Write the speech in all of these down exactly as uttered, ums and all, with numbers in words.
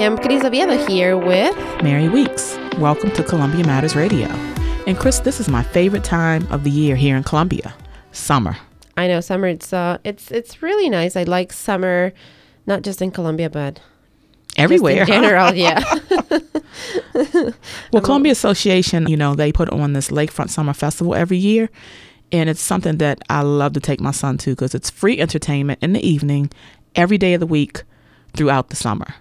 am Cris Oviedo here with Mary Weeks. Welcome to Columbia Matters Radio. And Chris, this is my favorite time of the year here in Columbia, summer. I know summer. It's uh, it's it's really nice. I like summer, not just in Columbia, but everywhere. Just in general, yeah. Well, Columbia Association, you know, they put on this Lakefront Summer Festival every year. And it's something that I love to take my son to because it's free entertainment in the evening, every day of the week, throughout the summer.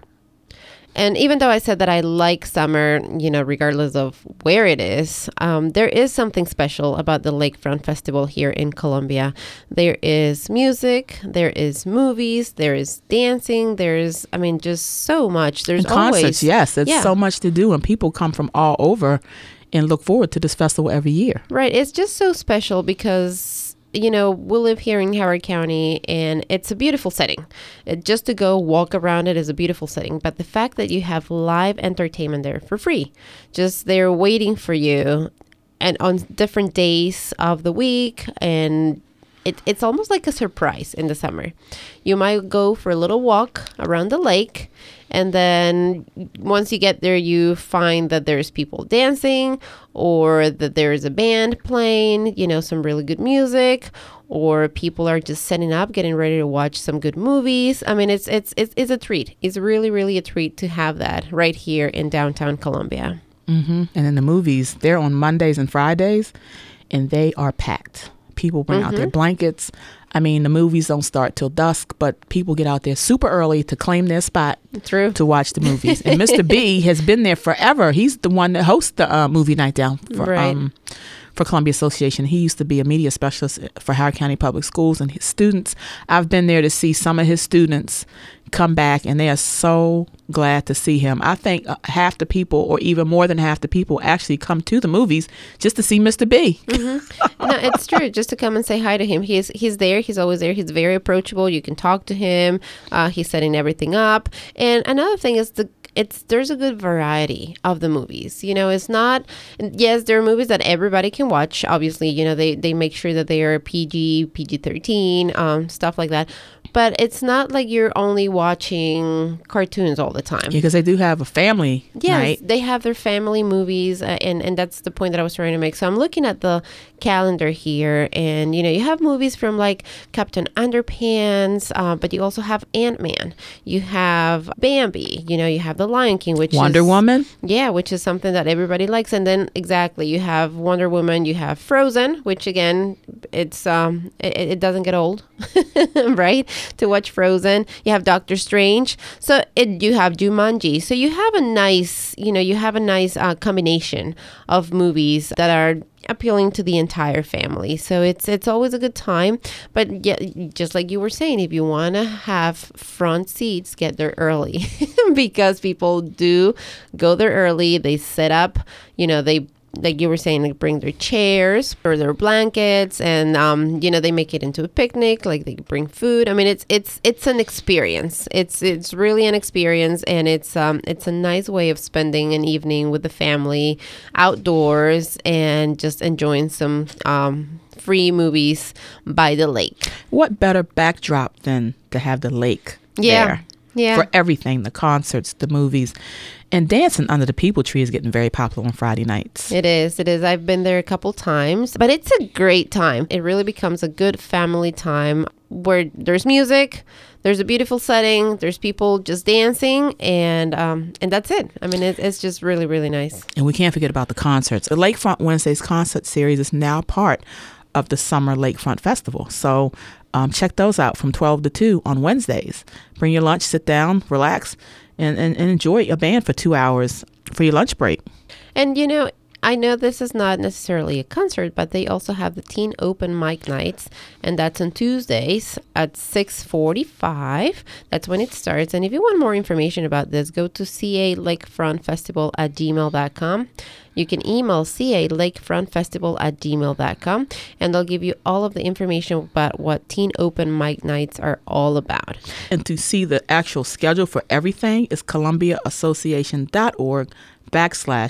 And even though I said that I like summer, you know, regardless of where it is, um, there is something special about the Lakefront Festival here in Columbia. There is music, there is movies, there is dancing, there's, I mean, just so much. There's and concerts, always, yes. It's yeah. so much to do, and people come from all over and look forward to this festival every year. Right. It's just so special because, you know, we live here in Howard County and it's a beautiful setting. It, just to go walk around it is a beautiful setting. But the fact that you have live entertainment there for free, just they're waiting for you and on different days of the week. And it, it's almost like a surprise in the summer. You might go for a little walk around the lake. And then once you get there, you find that there's people dancing or that there's a band playing, you know, some really good music, or people are just setting up, getting ready to watch some good movies. I mean, it's it's it's, it's a treat. It's really, really a treat to have that right here in downtown Columbia. Mm-hmm. And then the movies, they're on Mondays and Fridays, and they are packed. People bring mm-hmm. out their blankets. I mean, the movies don't start till dusk, but people get out there super early to claim their spot True. to watch the movies. And Mister B has been there forever. He's the one that hosts the uh, movie night down for right. um, for Columbia Association. He used to be a media specialist for Howard County Public Schools, and his students, I've been there to see some of his students come back, and they are so glad to see him. I think uh, half the people, or even more than half the people, actually come to the movies just to see Mister B. Mm-hmm. No, it's true. Just to come and say hi to him. He's he's there. He's always there. He's very approachable. You can talk to him. Uh, he's setting everything up. And another thing is the it's there's a good variety of the movies. You know, it's not, yes, there are movies that everybody can watch. Obviously, you know, they, they make sure that they are P G, P G thirteen, um, stuff like that. But it's not like you're only watching cartoons all the time. Yeah, because they do have a family yes, night. They have their family movies, uh, and, and that's the point that I was trying to make. So I'm looking at the calendar here, and, you know, you have movies from like Captain Underpants, uh, but you also have Ant-Man. You have Bambi. You know, you have The Lion King, which Wonder is... Wonder Woman? Yeah, which is something that everybody likes. And then, exactly, you have Wonder Woman, you have Frozen, which, again, it's um, it, it doesn't get old, right? To watch Frozen. You have Doctor Strange. So it, you have Jumanji. So you have a nice, you know, you have a nice uh, combination of movies that are appealing to the entire family. So it's it's always a good time. But yeah, just like you were saying, if you want to have front seats, get there early because people do go there early. They set up, you know, they like you were saying, like bring their chairs or their blankets, and um, you know, they make it into a picnic. Like they bring food. I mean, it's it's it's an experience. It's it's really an experience, and it's um it's a nice way of spending an evening with the family outdoors and just enjoying some um free movies by the lake. What better backdrop than to have the lake yeah. there? Yeah. For everything, the concerts, the movies, and dancing under the people tree is getting very popular on Friday nights. It is. It is. I've been there a couple times, but it's a great time. It really becomes a good family time where there's music, there's a beautiful setting, there's people just dancing, and um, and that's it. I mean, it, it's just really, really nice. And we can't forget about the concerts. The Lakefront Wednesdays concert series is now part of the Summer Lakefront Festival. So um, check those out from twelve to two on Wednesdays. Bring your lunch, sit down, relax, and, and, and enjoy a band for two hours for your lunch break. And, you know, I know this is not necessarily a concert, but they also have the Teen Open Mic Nights, and that's on Tuesdays at six forty-five. That's when it starts. And if you want more information about this, go to c a lakefront festival at gmail dot com. You can email c a lakefront festival at gmail dot com, and they'll give you all of the information about what Teen Open Mic Nights are all about. And to see the actual schedule for everything is columbia association dot org backslash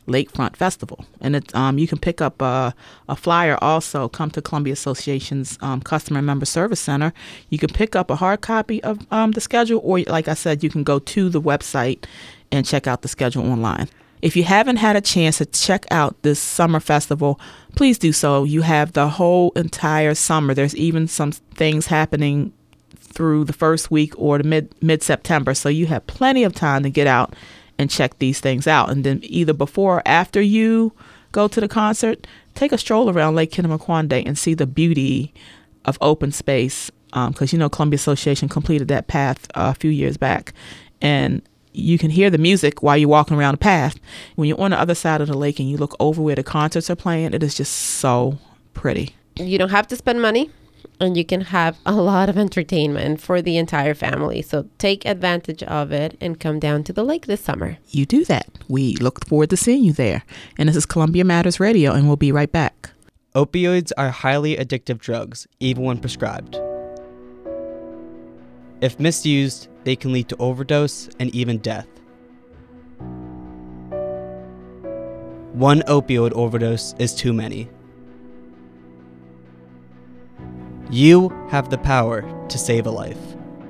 Lakefront Festival. And it, um, you can pick up a, a flyer also. Come to Columbia Association's um, Customer and Member Service Center. You can pick up a hard copy of um, the schedule, or like I said, you can go to the website and check out the schedule online. If you haven't had a chance to check out this summer festival, please do so. You have the whole entire summer. There's even some things happening through the first week or the mid mid-September. So you have plenty of time to get out and check these things out. And then either before or after you go to the concert, take a stroll around Lake Kinnamaquande and see the beauty of open space. Because, um, you know, Columbia Association completed that path uh, a few years back. And you can hear the music while you're walking around the path. When you're on the other side of the lake and you look over where the concerts are playing, it is just so pretty. You don't have to spend money, and you can have a lot of entertainment for the entire family. So take advantage of it and come down to the lake this summer. You do that. We look forward to seeing you there. And this is Columbia Matters Radio, and we'll be right back. Opioids are highly addictive drugs, even when prescribed. If misused, they can lead to overdose and even death. One opioid overdose is too many. You have the power to save a life.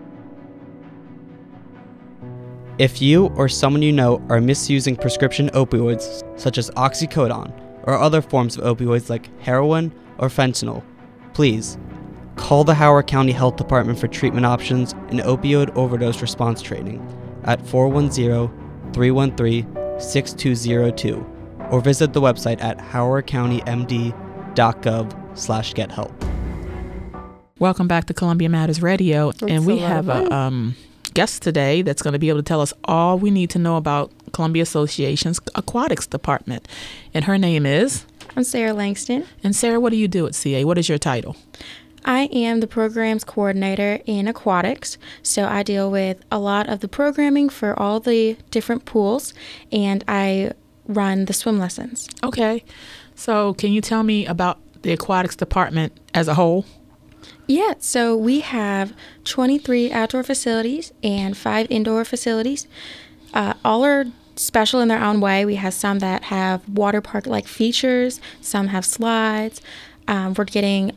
If you or someone you know are misusing prescription opioids such as oxycodone or other forms of opioids like heroin or fentanyl, please call the Howard County Health Department for treatment options and opioid overdose response training at four one zero, three one three, six two zero two or visit the website at howardcountymd.gov slash get help. Welcome back to Columbia Matters Radio. That's and we a have a um, guest today that's going to be able to tell us all we need to know about Columbia Association's Aquatics Department. And her name is? I'm Sarah Langston. And Sarah, what do you do at C A? What is your title? I am the programs coordinator in aquatics, so I deal with a lot of the programming for all the different pools, and I run the swim lessons. Okay. So can you tell me about the aquatics department as a whole? Yeah, so we have twenty-three outdoor facilities and five indoor facilities. Uh, all are special in their own way. We have some that have water park-like features, some have slides. Um, we're getting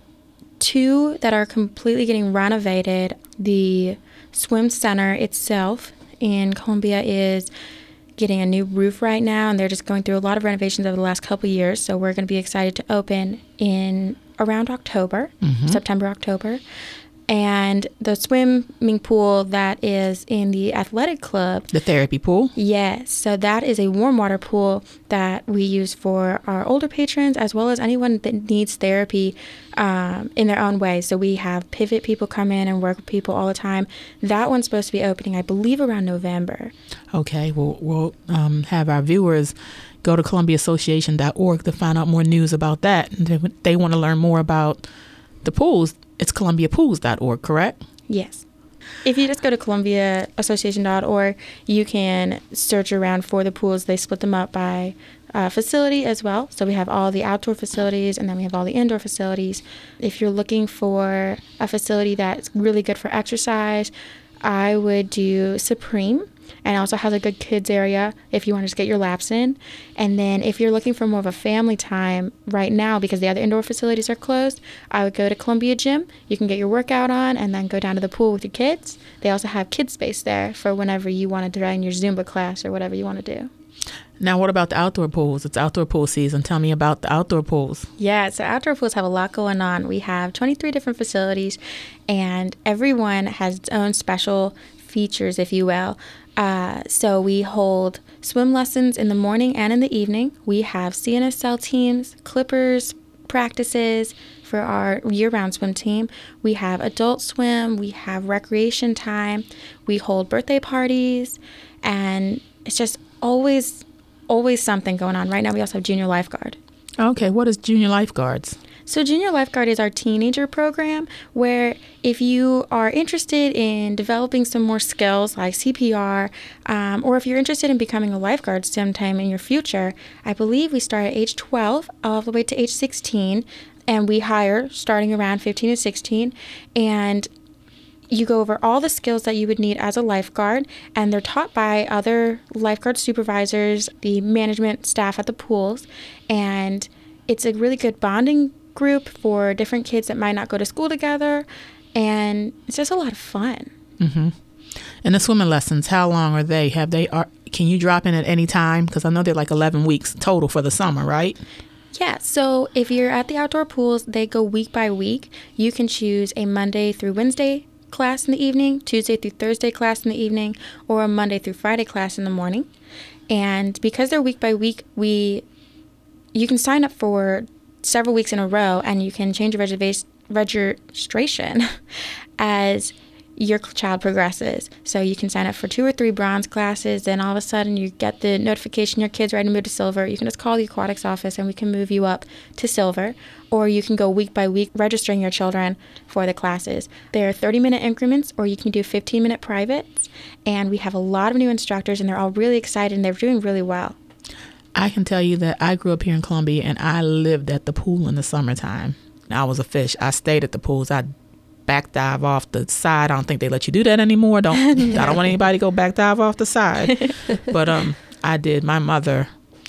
two that are completely getting renovated. The swim center itself in Columbia is getting a new roof right now, and they're just going through a lot of renovations over the last couple of years. So we're going to be excited to open in around October, mm-hmm. September, October. And the swimming pool that is in the athletic club. The therapy pool? Yes. So that is a warm water pool that we use for our older patrons as well as anyone that needs therapy um, in their own way. So we have pivot people come in and work with people all the time. That one's supposed to be opening, I believe, around November. Okay. We'll, we'll um, have our viewers go to columbia association dot org to find out more news about that. And if they want to learn more about the pools, it's columbia pools dot org, correct? Yes. If you just go to columbia association dot org, you can search around for the pools. They split them up by uh, facility as well. So we have all the outdoor facilities, and then we have all the indoor facilities. If you're looking for a facility that's really good for exercise, I would do Supreme. And also has a good kids area if you want to just get your laps in. And then if you're looking for more of a family time right now, because the other indoor facilities are closed, I would go to Columbia Gym. You can get your workout on and then go down to the pool with your kids. They also have kids space there for whenever you want to join your Zumba class or whatever you want to do. Now, what about the outdoor pools? It's outdoor pool season. Tell me about the outdoor pools. Yeah, so outdoor pools have a lot going on. We have twenty-three different facilities, and everyone has its own special features, if you will. Uh, so we hold swim lessons in the morning and in the evening. We have C N S L teams, clippers, practices for our year-round swim team. We have adult swim. We have recreation time. We hold birthday parties. And it's just always, always something going on. Right now we also have junior lifeguard. Okay, what is junior lifeguards? So Junior Lifeguard is our teenager program where if you are interested in developing some more skills like C P R, um, or if you're interested in becoming a lifeguard sometime in your future, I believe we start at age twelve all the way to age sixteen, and we hire starting around fifteen to sixteen, and you go over all the skills that you would need as a lifeguard, and they're taught by other lifeguard supervisors, the management staff at the pools, and it's a really good bonding group for different kids that might not go to school together, and it's just a lot of fun. Mm-hmm. And the swimming lessons, how long are they? Have they? Are can you drop in at any time? Because I know they're like eleven weeks total for the summer, right? Yeah, so if you're at the outdoor pools, they go week by week. You can choose a Monday through Wednesday class in the evening, Tuesday through Thursday class in the evening, or a Monday through Friday class in the morning. And because they're week by week, we you can sign up for several weeks in a row, and you can change your reservation registration as your child progresses. So you can sign up for two or three bronze classes, then all of a sudden you get the notification your kid's ready to move to silver. You can just call the aquatics office and we can move you up to silver. Or you can go week by week registering your children for the classes. They're thirty minute increments, or you can do fifteen minute privates. And we have a lot of new instructors, and they're all really excited and they're doing really well. I can tell you that I grew up here in Columbia, and I lived at the pool in the summertime. I was a fish. I stayed at the pools. I back dive off the side. I don't think they let you do that anymore. Don't I don't want anybody to go back dive off the side. But um, I did. My mother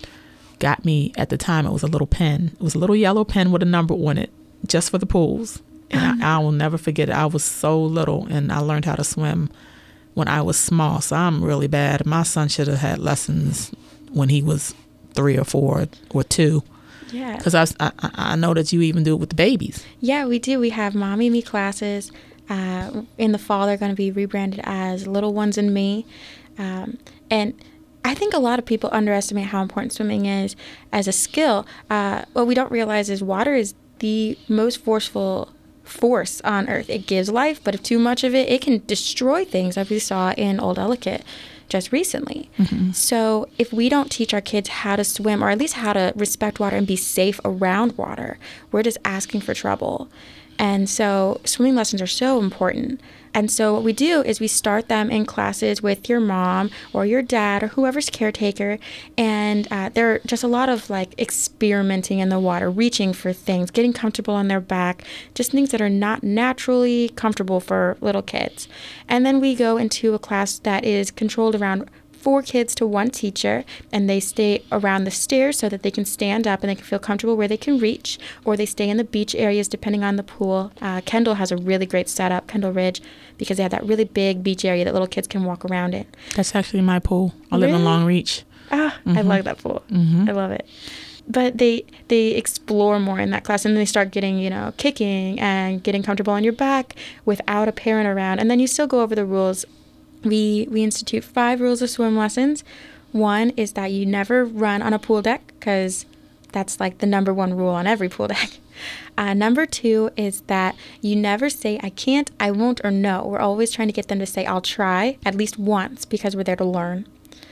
got me, at the time, it was a little pen. It was a little yellow pen with a number on it, just for the pools. And I, I will never forget it. I was so little, and I learned how to swim when I was small. So I'm really bad. My son should have had lessons when he was three or four or two. Yeah. Because I, I I know that you even do it with the babies. Yeah, we do. We have Mommy Me classes. Uh, in the fall, they're going to be rebranded as Little Ones and Me. Um, and I think a lot of people underestimate how important swimming is as a skill. Uh, what we don't realize is water is the most forceful force on Earth. It gives life, but if too much of it, it can destroy things, as we saw in Old Ellicott just recently. Mm-hmm. So if we don't teach our kids how to swim, or at least how to respect water and be safe around water, we're just asking for trouble. And so swimming lessons are so important. And so what we do is we start them in classes with your mom or your dad or whoever's caretaker. And uh, there are just a lot of like experimenting in the water, reaching for things, getting comfortable on their back, just things that are not naturally comfortable for little kids. And then we go into a class that is controlled around four kids to one teacher, and they stay around the stairs so that they can stand up and they can feel comfortable where they can reach, or they stay in the beach areas depending on the pool. Uh, Kendall has a really great setup, Kendall Ridge, because they have that really big beach area that little kids can walk around in. That's actually my pool. I live really? in Long Reach. Ah, Mm-hmm. I love that pool. Mm-hmm. I love it. But they they explore more in that class, and then they start getting, you know, kicking and getting comfortable on your back without a parent around. And then you still go over the rules. We we institute five rules of swim lessons. One is that you never run on a pool deck, because that's like the number one rule on every pool deck. Uh, number two is that you never say, I can't, I won't, or no. We're always trying to get them to say, I'll try, at least once, because we're there to learn.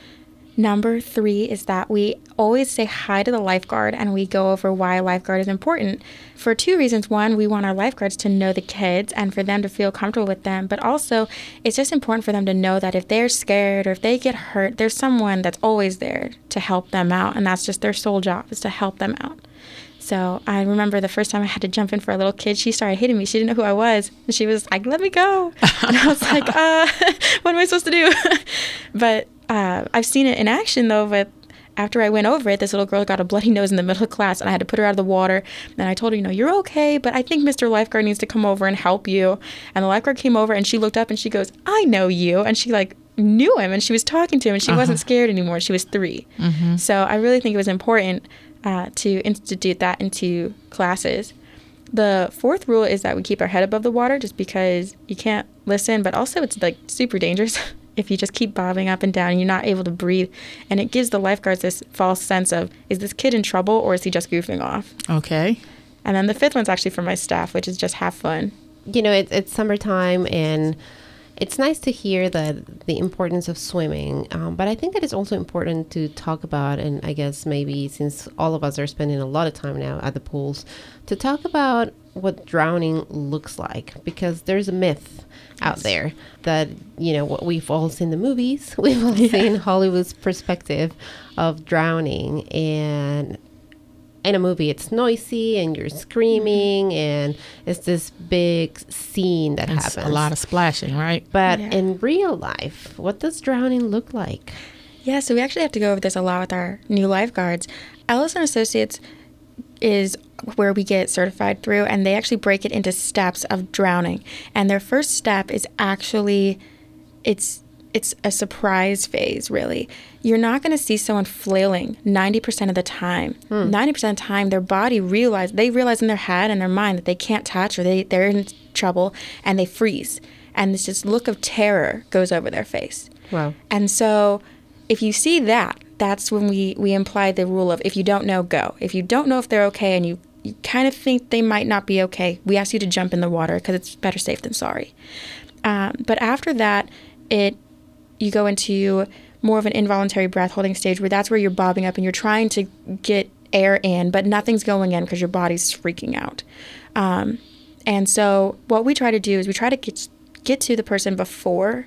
Number three is that we always say hi to the lifeguard, and we go over why a lifeguard is important for two reasons. One, we want our lifeguards to know the kids and for them to feel comfortable with them. But also, it's just important for them to know that if they're scared or if they get hurt, there's someone that's always there to help them out. And that's just their sole job, is to help them out. So I remember the first time I had to jump in for a little kid, she started hitting me. She didn't know who I was. And she was like, let me go. And I was like, uh, what am I supposed to do? But uh, I've seen it in action, though. But after I went over it, this little girl got a bloody nose in the middle of class, and I had to put her out of the water. And I told her, you know, you're okay, but I think Mister Lifeguard needs to come over and help you. And the lifeguard came over, and she looked up, and she goes, I know you. And she, like, knew him, and she was talking to him, and she uh-huh. wasn't scared anymore. She was three. Mm-hmm. So I really think it was important Uh, to institute that into classes. The fourth rule is that we keep our head above the water, just because you can't listen, but also it's like super dangerous if you just keep bobbing up and down and you're not able to breathe. And it gives the lifeguards this false sense of, is this kid in trouble or is he just goofing off? Okay. And then the fifth one's actually for my staff, which is just have fun. You know, it, it's summertime, and it's nice to hear that the importance of swimming, um, but I think that it's also important to talk about, and I guess maybe since all of us are spending a lot of time now at the pools, to talk about what drowning looks like, because there's a myth out yes. there that, you know, what we've all seen the movies, we've all yeah. seen Hollywood's perspective of drowning, and in a movie, it's noisy and you're screaming and it's this big scene that It's happens. a lot of splashing, right? But Yeah. in real life, what does drowning look like? Yeah, so we actually have to go over this a lot with our new lifeguards. Ellis and Associates is where we get certified through, and they actually break it into steps of drowning. And their first step is actually, it's it's a surprise phase, really. You're not going to see someone flailing ninety percent of the time. Hmm. ninety percent of the time, their body realize, they realize in their head and their mind that they can't touch or they, they're in trouble, and they freeze. And this just look of terror goes over their face. Wow. And so if you see that, that's when we, we imply the rule of if you don't know, go. If you don't know if they're okay and you, you kind of think they might not be okay, we ask you to jump in the water because it's better safe than sorry. Um, but after that, it you go into more of an involuntary breath holding stage where that's where you're bobbing up and you're trying to get air in, but nothing's going in because your body's freaking out. Um, and so what we try to do is we try to get, get to the person before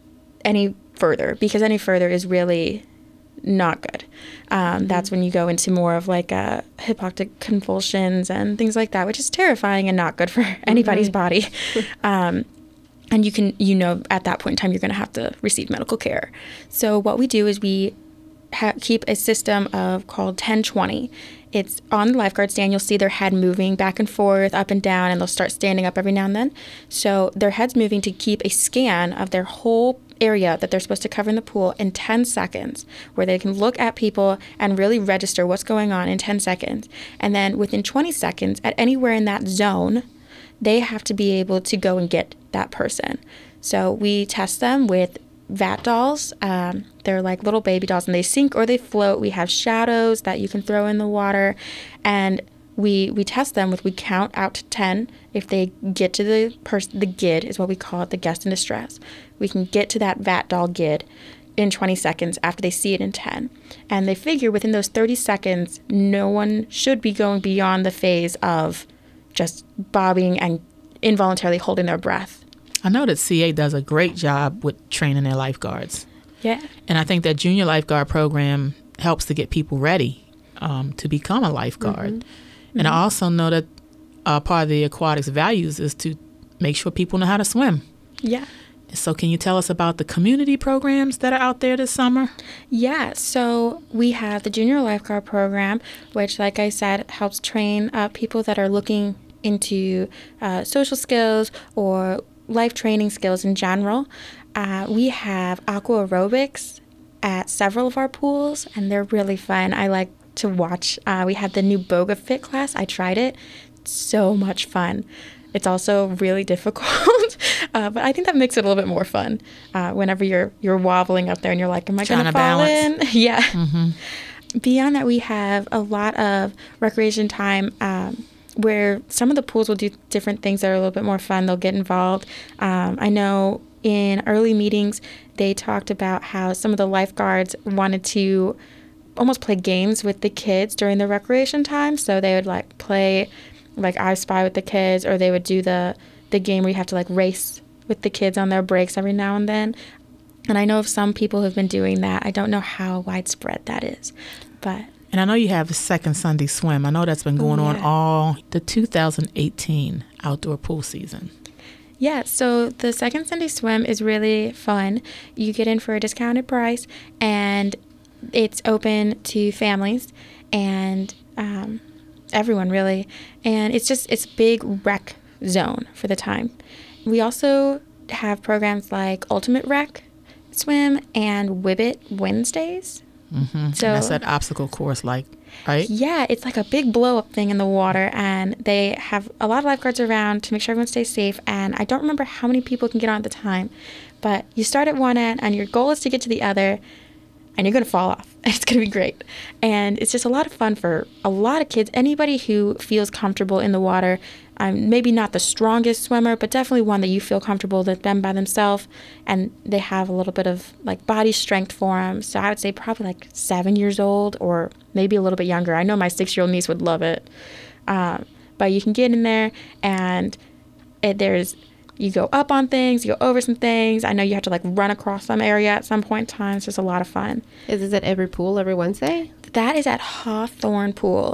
any further, because any further is really not good. Um, mm-hmm. That's when you go into more of like uh, hypoxic convulsions and things like that, which is terrifying and not good for anybody's mm-hmm. body. um, and you can, you know, at that point in time, you're going to have to receive medical care. So what we do is we ha- keep a system of called ten twenty. It's on the lifeguard stand. You'll see their head moving back and forth, up and down, and they'll start standing up every now and then. So their head's moving to keep a scan of their whole area that they're supposed to cover in the pool in ten seconds, where they can look at people and really register what's going on in ten seconds. And then within twenty seconds, at anywhere in that zone, they have to be able to go and get that person. So we test them with V A T dolls. Um, they're like little baby dolls, and they sink or they float. We have shadows that you can throw in the water, and we we test them with, we count out to ten. If they get to the person, the G I D is what we call it, the guest in distress. We can get to that V A T doll G I D in twenty seconds after they see it in ten. And they figure within those thirty seconds, no one should be going beyond the phase of just bobbing and involuntarily holding their breath. I know that C A does a great job with training their lifeguards. Yeah. And I think that junior lifeguard program helps to get people ready um, to become a lifeguard. Mm-hmm. And mm-hmm. I also know that uh, part of the aquatics values is to make sure people know how to swim. Yeah. So can you tell us about the community programs that are out there this summer? Yeah, so we have the Junior Lifeguard Program, which, like I said, helps train uh, people that are looking into uh, social skills or life training skills in general. Uh, we have aqua aerobics at several of our pools, and they're really fun. I like to watch. Uh, we have the new Boga Fit class. I tried it. It's so much fun. It's also really difficult, uh, but I think that makes it a little bit more fun uh, whenever you're you're wobbling up there and you're like, am I going to fall in? Yeah. Mm-hmm. Beyond that, we have a lot of recreation time um, where some of the pools will do different things that are a little bit more fun. They'll get involved. Um, I know in early meetings, they talked about how some of the lifeguards wanted to almost play games with the kids during the recreation time. So they would like play like I Spy with the kids, or they would do the, the game where you have to like race with the kids on their breaks every now and then. And I know of some people who've been doing that. I don't know how widespread that is, but... And I know you have a second Sunday swim. I know that's been going oh, yeah. on all the two thousand eighteen outdoor pool season. Yeah, so the second Sunday swim is really fun. You get in for a discounted price, and it's open to families and um, everyone, really. And it's just, it's a big rec zone for the time. We also have programs like Ultimate Rec Swim and Wibbit Wednesdays. Mm-hmm. So and that's that obstacle course, like, right? Yeah, it's like a big blow-up thing in the water, and they have a lot of lifeguards around to make sure everyone stays safe. And I don't remember how many people can get on at the time, but you start at one end, and your goal is to get to the other, and you're going to fall off. It's going to be great. And it's just a lot of fun for a lot of kids. Anybody who feels comfortable in the water, um, maybe not the strongest swimmer, but definitely one that you feel comfortable with them by themselves, and they have a little bit of like body strength for them. So I would say probably like seven years old or maybe a little bit younger. I know my six-year-old niece would love it. Um, but you can get in there, and it, there's... You go up on things, you go over some things. I know you have to like run across some area at some point in time. It's just a lot of fun. Is this at every pool every Wednesday? That is at Hawthorne Pool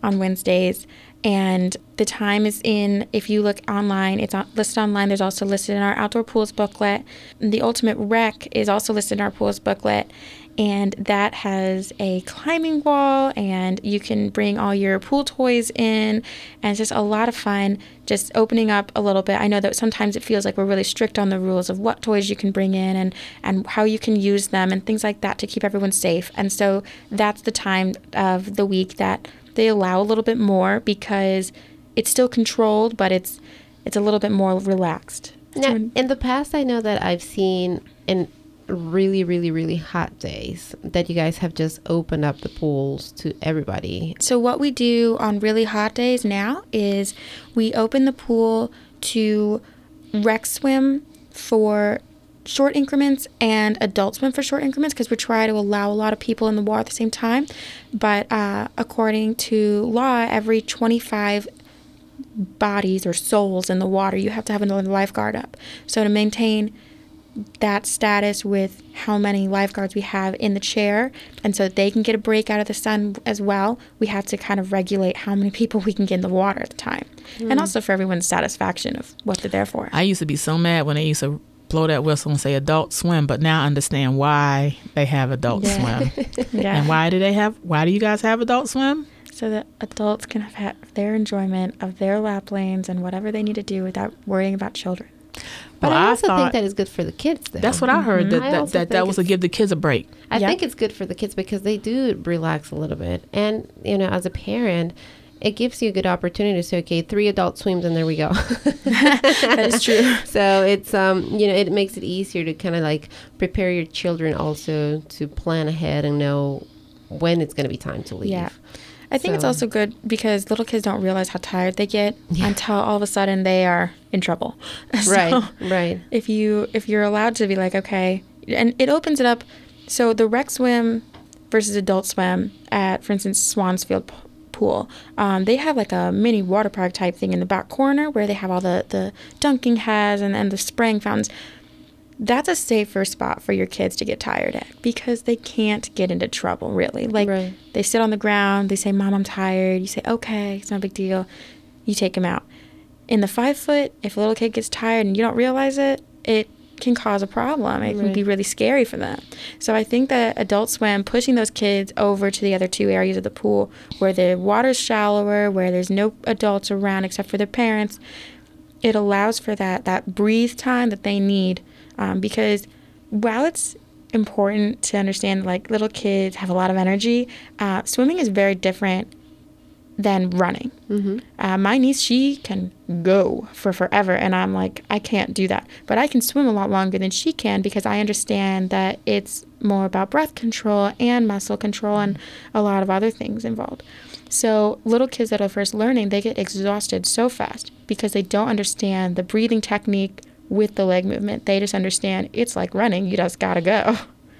on Wednesdays. And the time is in, if you look online, it's on, listed online. There's also listed in our outdoor pools booklet. The Ultimate Rec is also listed in our pools booklet. And that has a climbing wall, and you can bring all your pool toys in. And it's just a lot of fun, just opening up a little bit. I know that sometimes it feels like we're really strict on the rules of what toys you can bring in and, and how you can use them and things like that to keep everyone safe. And so that's the time of the week that they allow a little bit more, because it's still controlled, but it's it's a little bit more relaxed. Now, in the past, I know that I've seen in really, really, really hot days that you guys have just opened up the pools to everybody. So what we do on really hot days now is we open the pool to rec swim for short increments and adult swim for short increments, because we try to allow a lot of people in the water at the same time. But uh, according to law, every twenty-five bodies or souls in the water, you have to have another lifeguard up. So to maintain that status with how many lifeguards we have in the chair, and so that they can get a break out of the sun as well, we have to kind of regulate how many people we can get in the water at the time. Mm. And also for everyone's satisfaction of what they're there for. I used to be so mad when they used to blow that whistle and say adult swim, but now I understand why they have adult Yeah. swim. Yeah. And why do they have, why do you guys have adult swim? So that adults can have their enjoyment of their lap lanes and whatever they need to do without worrying about children. But Well, I I also thought- think that is good for the kids, though. That's what I heard, I that that, also that, that think was to it's- give the kids a break. I Yep. think it's good for the kids because they do relax a little bit. And, you know, as a parent, it gives you a good opportunity to say, okay, three adult swims and there we go. That is true. So it's, um, you know, it makes it easier to kind of like prepare your children also to plan ahead and know when it's going to be time to leave. Yeah. I think it's So- also good because little kids don't realize how tired they get Yeah. until all of a sudden they are in trouble. So Right, right. if you if you're allowed to be like, okay, and it opens it up. So the rec swim versus adult swim at, for instance, Swansfield P- Pool, um, they have like a mini water park type thing in the back corner where they have all the, the dunking heads and, and the spraying fountains. That's a safer spot for your kids to get tired at because they can't get into trouble, really. Like, Right. they sit on the ground, they say, Mom, I'm tired. You say, okay, it's no big deal. You take them out. In the five foot, if a little kid gets tired and you don't realize it, it can cause a problem. It can Right. be really scary for them. So I think that Adult Swim, pushing those kids over to the other two areas of the pool where the water's shallower, where there's no adults around except for their parents, it allows for that, that breathe time that they need. Um, because while it's important to understand, like, little kids have a lot of energy, uh, swimming is very different than running. Mm-hmm. Uh, my niece, she can go for forever, and I'm like, I can't do that. But I can swim a lot longer than she can because I understand that it's more about breath control and muscle control and a lot of other things involved. So little kids that are first learning, they get exhausted so fast because they don't understand the breathing technique with the leg movement. They just understand it's like running. You just gotta go.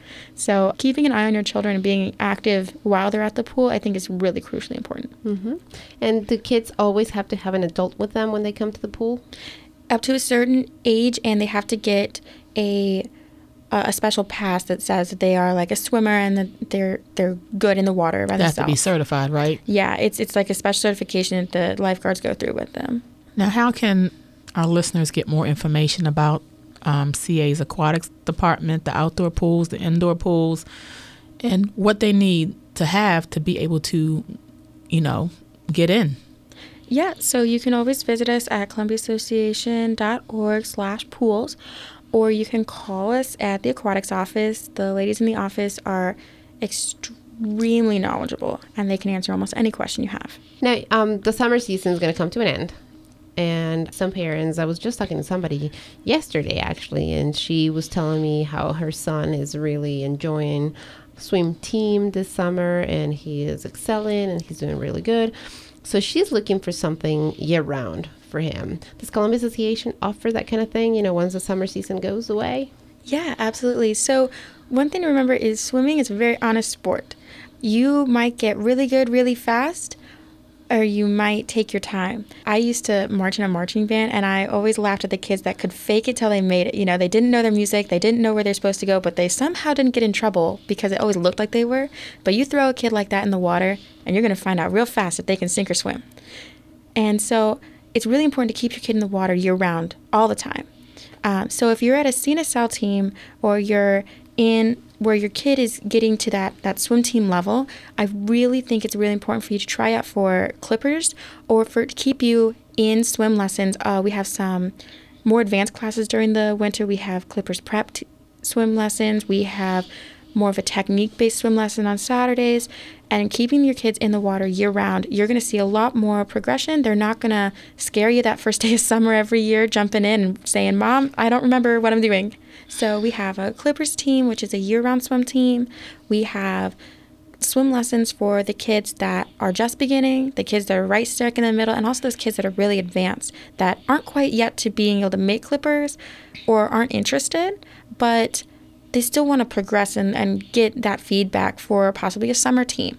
So keeping an eye on your children and being active while they're at the pool, I think is really crucially important. Mm-hmm. And do kids always have to have an adult with them when they come to the pool? Up to a certain age, and they have to get a a special pass that says that they are like a swimmer and that they're they're good in the water by They have to be themselves. certified, right? Yeah, it's it's like a special certification that the lifeguards go through with them. Now, how can our listeners get more information about um, C A's aquatics department, the outdoor pools, the indoor pools, and what they need to have to be able to, you know, get in? Yeah, so you can always visit us at columbiaassociation.org slash pools, or you can call us at the aquatics office. The ladies in the office are extremely knowledgeable, and they can answer almost any question you have. Now, um, the summer season is going to come to an end. And some parents, I was just talking to somebody yesterday, actually, and she was telling me how her son is really enjoying swim team this summer, and he is excelling, and he's doing really good. So she's looking for something year-round for him. Does Columbia Association offer that kind of thing, you know, once the summer season goes away? Yeah, absolutely. So one thing to remember is swimming is a very honest sport. You might get really good really fast, or you might take your time. I used to march in a marching band, and I always laughed at the kids that could fake it till they made it. You know, they didn't know their music, they didn't know where they're supposed to go, but they somehow didn't get in trouble because it always looked like they were. But you throw a kid like that in the water, and you're going to find out real fast if they can sink or swim. And so it's really important to keep your kid in the water year-round, all the time. Um, so if you're at a C N S L team, or you're in where your kid is getting to that, that swim team level, I really think it's really important for you to try out for Clippers, or for to keep you in swim lessons. Uh, we have some more advanced classes during the winter. We have Clippers prep t- swim lessons. We have more of a technique-based swim lesson on Saturdays. And keeping your kids in the water year-round, you're going to see a lot more progression. They're not going to scare you that first day of summer every year, jumping in and saying, Mom, I don't remember what I'm doing. So we have a Clippers team, which is a year-round swim team. We have swim lessons for the kids that are just beginning, the kids that are right stuck in the middle, and also those kids that are really advanced, that aren't quite yet to being able to make Clippers or aren't interested, but they still want to progress and, and get that feedback for possibly a summer team.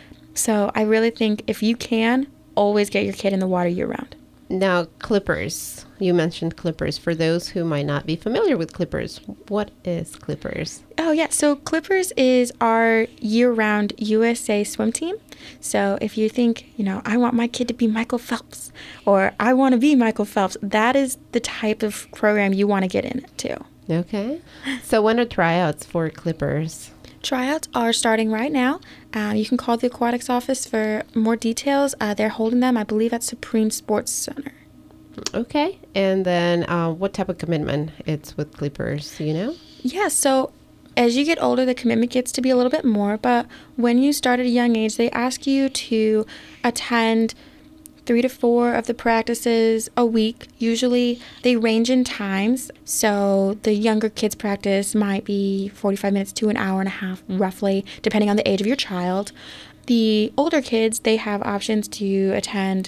So I really think if you can, always get your kid in the water year-round. Now, Clippers. You mentioned Clippers. For those who might not be familiar with Clippers, what is Clippers? Oh, yeah. So Clippers is our year-round U S A swim team. So if you think, you know, I want my kid to be Michael Phelps, or I want to be Michael Phelps, that is the type of program you want to get into. Okay. So when are tryouts for Clippers? Tryouts are starting right now. Uh, you can call the aquatics office for more details. Uh, they're holding them, I believe, at Supreme Sports Center. Okay. And then uh, what type of commitment it's with Clippers, you know? Yeah, so as you get older, the commitment gets to be a little bit more. But when you start at a young age, they ask you to attend three to four of the practices a week. Usually they range in times. So the younger kids practice might be forty-five minutes to an hour and a half, roughly, depending on the age of your child. The older kids, they have options to attend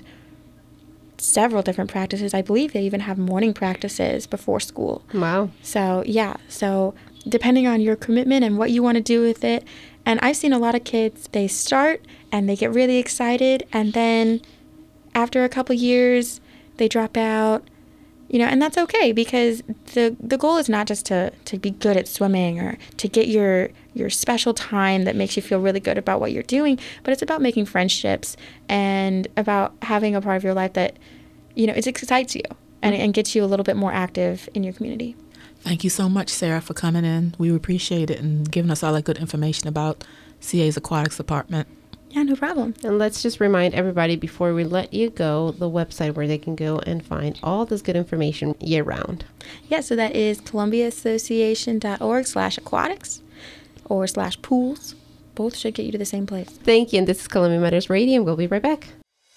several different practices. I believe they even have morning practices before school. Wow. So yeah, so depending on your commitment and what you want to do with it. And I've seen a lot of kids, they start and they get really excited, and then after a couple years, they drop out, you know, and that's okay, because the the goal is not just to, to be good at swimming or to get your your special time that makes you feel really good about what you're doing, but it's about making friendships and about having a part of your life that, you know, it excites you and, and gets you a little bit more active in your community. Thank you so much, Sarah, for coming in. We appreciate it and giving us all that good information about C A's Aquatics Department. Yeah, no problem. And let's just remind everybody before we let you go, the website where they can go and find all this good information year round. Yeah, so that is columbiaassociation.org slash aquatics or slash pools. Both should get you to the same place. Thank you. And this is Columbia Matters Radio. We'll be right back.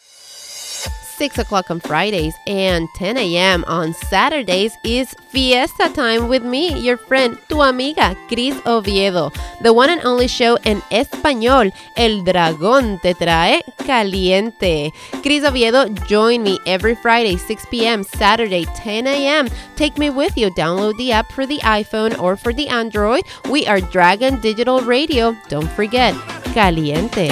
six o'clock on Fridays and ten a.m. on Saturdays is Fiesta Time with me, your friend, tu amiga, Cris Oviedo. The one and only show en español, El Dragón Te Trae Caliente. Cris Oviedo, join me every Friday, six p.m., Saturday, ten a.m. Take me with you. Download the app for the iPhone or for the Android. We are Dragon Digital Radio. Don't forget, Caliente.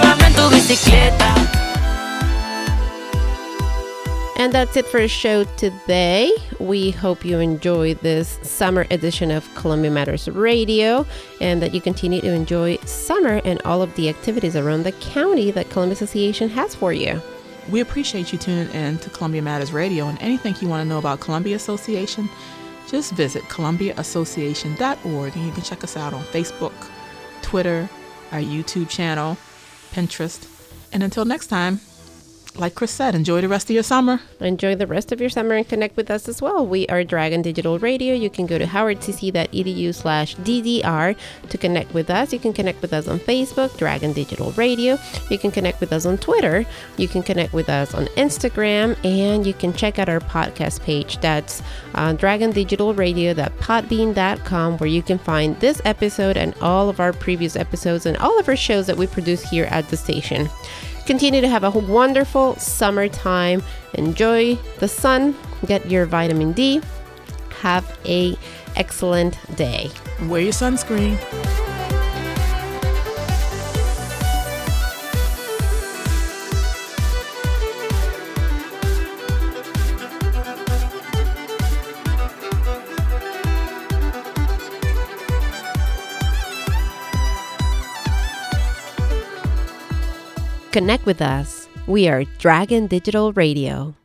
And that's it for the show today. We hope you enjoy this summer edition of Columbia Matters Radio, and that you continue to enjoy summer and all of the activities around the county that Columbia Association has for you. We appreciate you tuning in to Columbia Matters Radio, and anything you want to know about Columbia Association, just visit columbia association dot org, and you can check us out on Facebook, Twitter, our YouTube channel, Pinterest. And until next time, like Chris said, enjoy the rest of your summer. Enjoy the rest of your summer and connect with us as well. We are Dragon Digital Radio. You can go to howardcc.edu slash DDR to connect with us. You can connect with us on Facebook, Dragon Digital Radio. You can connect with us on Twitter. You can connect with us on Instagram. And you can check out our podcast page. That's uh, dragon digital radio dot podbean dot com, where you can find this episode and all of our previous episodes and all of our shows that we produce here at the station. Continue to have a wonderful summertime. Enjoy the sun. Get your vitamin D. Have a excellent day. Wear your sunscreen. Connect with us. We are Dragon Digital Radio.